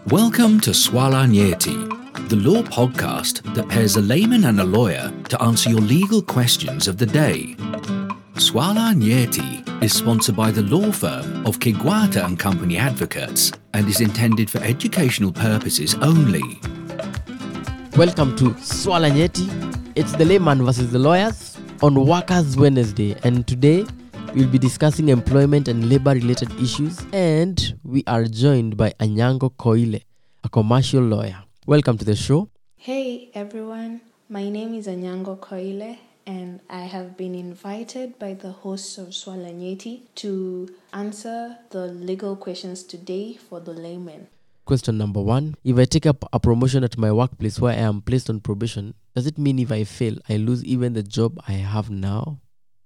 Welcome to Swala Nyeti, the law podcast that pairs a layman and a lawyer to answer your legal questions of the day. Swala Nyeti is sponsored by the law firm of Kigwata and Company Advocates and is intended for educational purposes only. Welcome to Swala Nyeti. It's the layman versus the lawyers on Workers Wednesday, and today we'll be discussing employment and labor-related issues, and we are joined by Anyango Koile, a commercial lawyer. Welcome to the show. Hey everyone, my name is Anyango Koile, and I have been invited by the hosts of Swala Nyeti to answer the legal questions today for the layman. Question number 1. If I take up a promotion at my workplace where I am placed on probation, does it mean if I fail, I lose even the job I have now?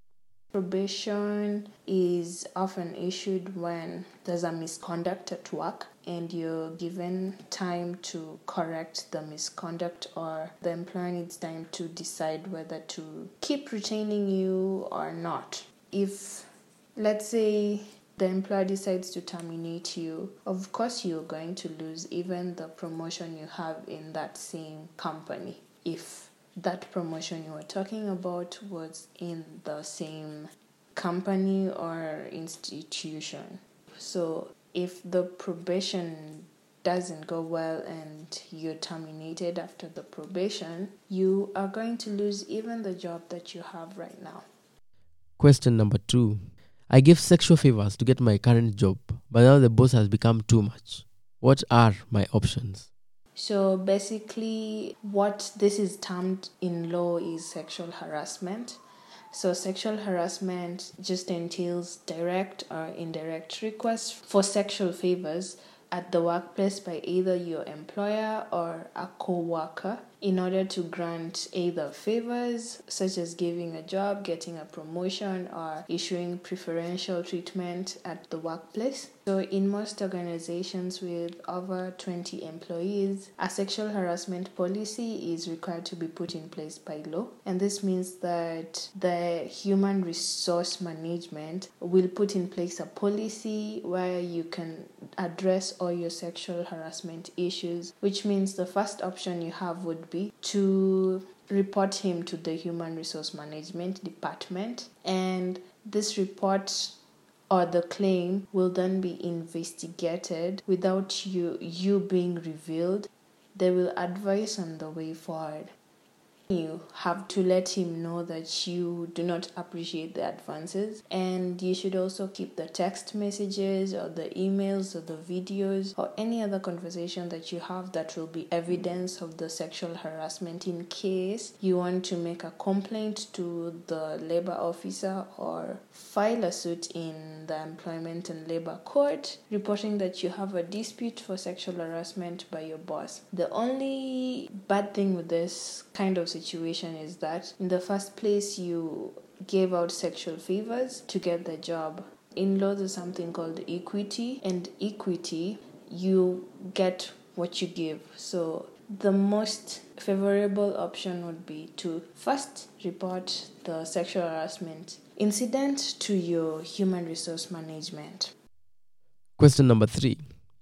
Probation is often issued when there's a misconduct at work and you're given time to correct the misconduct, or the employer needs time to decide whether to keep retaining you or not. If, let's say, the employer decides to terminate you, of course you're going to lose even the promotion you have in that same company, if that promotion you were talking about was in the same company or institution. So if the probation doesn't go well and you're terminated after the probation, you are going to lose even the job that you have right now. Question number 2. I give sexual favors to get my current job, but now the boss has become too much. What are my options? So basically, what this is termed in law is sexual harassment. So sexual harassment just entails direct or indirect requests for sexual favors at the workplace by either your employer or a co-worker in order to grant either favors such as giving a job, getting a promotion, or issuing preferential treatment at the workplace. So in most organizations with over 20 employees, a sexual harassment policy is required to be put in place by law. And this means that the human resource management will put in place a policy where you can address all your sexual harassment issues, which means the first option you have would be to report him to the human resource management department, and this report or the claim will then be investigated without you being revealed. They will advise on the way forward. You have to let him know that you do not appreciate the advances, and you should also keep the text messages or the emails or the videos or any other conversation that you have that will be evidence of the sexual harassment in case you want to make a complaint to the labor officer or file a suit in the Employment and Labor Court reporting that you have a dispute for sexual harassment by your boss. The only bad thing with this kind of situation is that in the first place you gave out sexual favors to get the job. In law there's something called equity, and equity, you get what you give. So the most favorable option would be to first report the sexual harassment incident to your human resource management. Question number 3.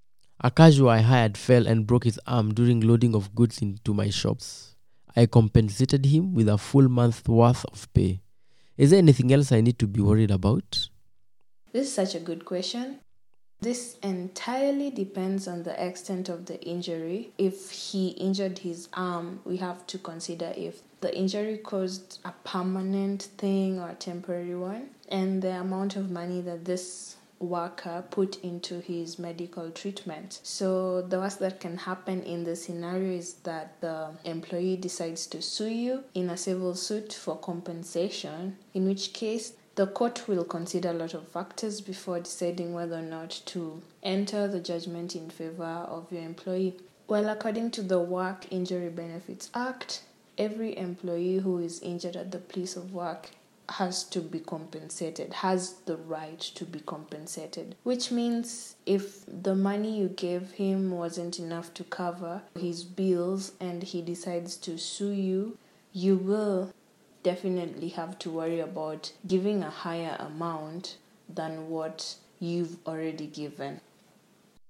A casual I hired fell and broke his arm during loading of goods into my shops. I compensated him with a full month's worth of pay. Is there anything else I need to be worried about? This is such a good question. This entirely depends on the extent of the injury. If he injured his arm, we have to consider if the injury caused a permanent thing or a temporary one, and the amount of money that this worker put into his medical treatment. So the worst that can happen in this scenario is that the employee decides to sue you in a civil suit for compensation, in which case the court will consider a lot of factors before deciding whether or not to enter the judgment in favor of your employee. Well, according to the Work Injury Benefits Act, every employee who is injured at the place of work has to be compensated, has the right to be compensated, which means if the money you gave him wasn't enough to cover his bills and he decides to sue you, you will definitely have to worry about giving a higher amount than what you've already given.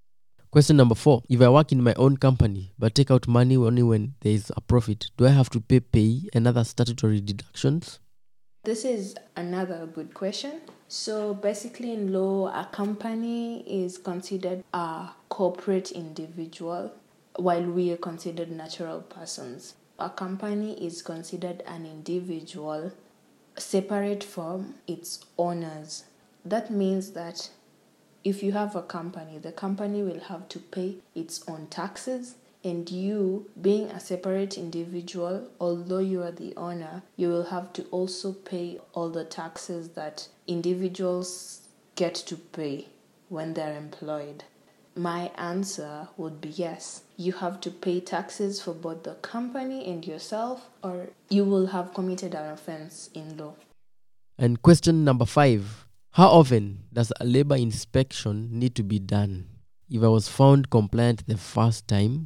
Question number 4. If I work in my own company but take out money only when there is a profit, do I have to pay pay and other statutory deductions? This is another good question. So basically in law, a company is considered a corporate individual while we are considered natural persons. A company is considered an individual separate from its owners. That means that if you have a company, the company will have to pay its own taxes, and you, being a separate individual, although you are the owner, you will have to also pay all the taxes that individuals get to pay when they're employed. My answer would be yes. You have to pay taxes for both the company and yourself, or you will have committed an offense in law. And question number 5. How often does a labor inspection need to be done if I was found compliant the first time?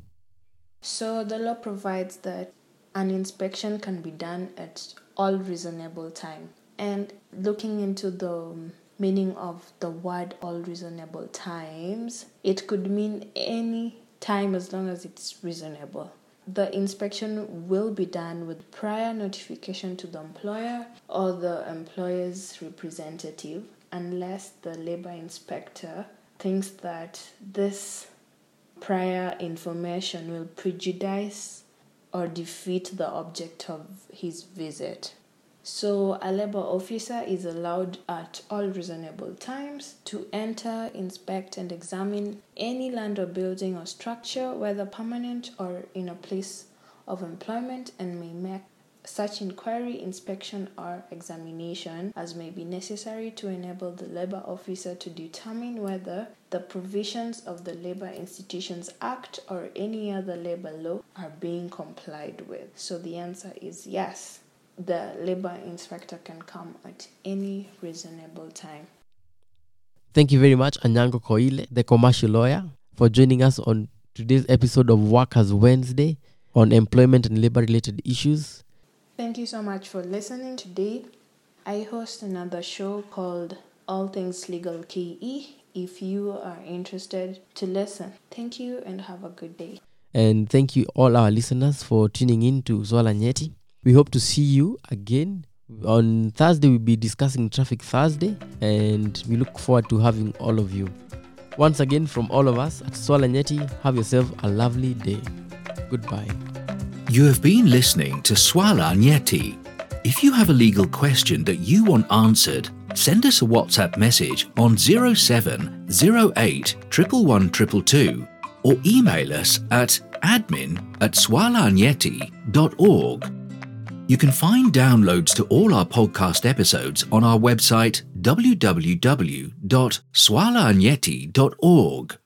So the law provides that an inspection can be done at all reasonable time. And looking into the meaning of the word all reasonable times, it could mean any time as long as it's reasonable. The inspection will be done with prior notification to the employer or the employer's representative, unless the labor inspector thinks that this prior information will prejudice or defeat the object of his visit. So a labor officer is allowed at all reasonable times to enter, inspect, and examine any land or building or structure, whether permanent or in a place of employment, and may make such inquiry, inspection, or examination as may be necessary to enable the labor officer to determine whether the provisions of the Labor Institutions Act or any other labor law are being complied with. So the answer is yes. The labor inspector can come at any reasonable time. Thank you very much, Anyango Koile, the commercial lawyer, for joining us on today's episode of Workers Wednesday on employment and labor-related issues. Thank you so much for listening today. I host another show called All Things Legal KE if you are interested to listen. Thank you and have a good day. And thank you all our listeners for tuning in to Swala Nyeti. We hope to see you again. On Thursday, we'll be discussing Traffic Thursday, and we look forward to having all of you. Once again, from all of us at Swala Nyeti, have yourself a lovely day. Goodbye. You have been listening to Swala Nyeti. If you have a legal question that you want answered, send us a WhatsApp message on 0708 111 222 or email us at admin@swalanyeti.org. You can find downloads to all our podcast episodes on our website www.swalanyeti.org.